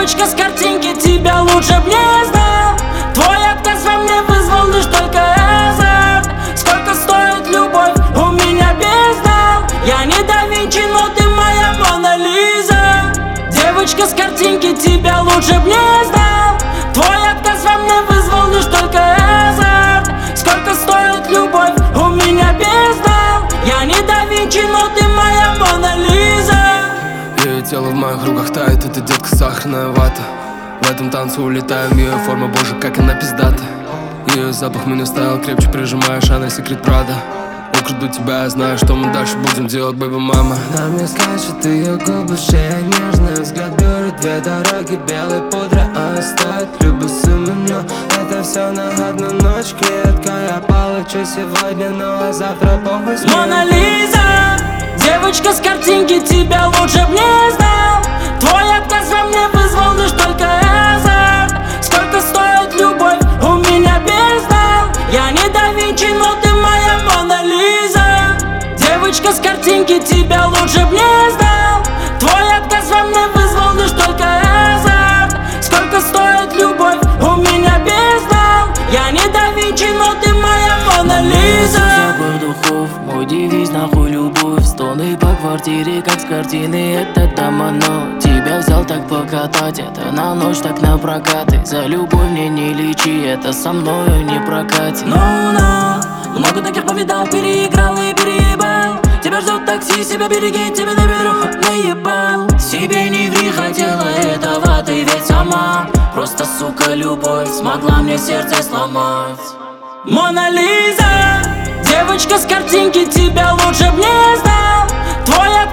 Девочка с картинки, тебя лучше б не знал. Твой отказ во мне вызвал лишь только азарт. Сколько стоит любовь, у меня бездал. Я не да Винчи, но ты моя Мона Лиза. Девочка с картинки, тебя лучше б не знал. Твой отказ во мне вызвал лишь только азарт. Сколько стоит любовь, у меня бездал. Я не да Винчи, но ты моя Мона Лиза. Ее тело в моих руках тает, это детка сахарная вата. В этом танце улетаем, ее форма, боже, как она пиздата. Ее запах меня ставил крепче, прижимаешь, она секрет Прада. Украду тебя, я знаю, что мы дальше будем делать, бэйби мама. На мне скачет ее губы, шея нежная. Взгляд берет две дороги, белой пудры оставит любовь меню. Это все на одну ночь, клетка. Я получу сегодня, ну а завтра похуй. Мона Лиза, девочка с картинки, тебя лучше б не знал. Твой отказ во мне вызвал лишь только азарт. Сколько стоит любовь, у меня бездал. Я не да Винчи, но ты моя Мона Лиза. Девочка с картинки, тебя лучше б не знал. Твой отказ во мне вызвал лишь только азарт. Сколько стоит любовь, у меня бездал. Я не да Винчи, но ты моя Мона Лиза. Запах духов, мой девиз, нахуй любовь. Стоны по квартире, как с картины, это там оно. Тебя взял так покатать, это на ночь, так на прокаты. За любовь мне не лечи, это со мною не прокатит. Много таких повидал, переиграл и переебал. Тебя ждет такси, себя береги, тебя на бедро наебал. Себе не ври, хотела этого ты ведь сама. Просто, сука, любовь смогла мне сердце сломать. Мона Лиза, девочка с картинки, тебя лучше б не знал. Твой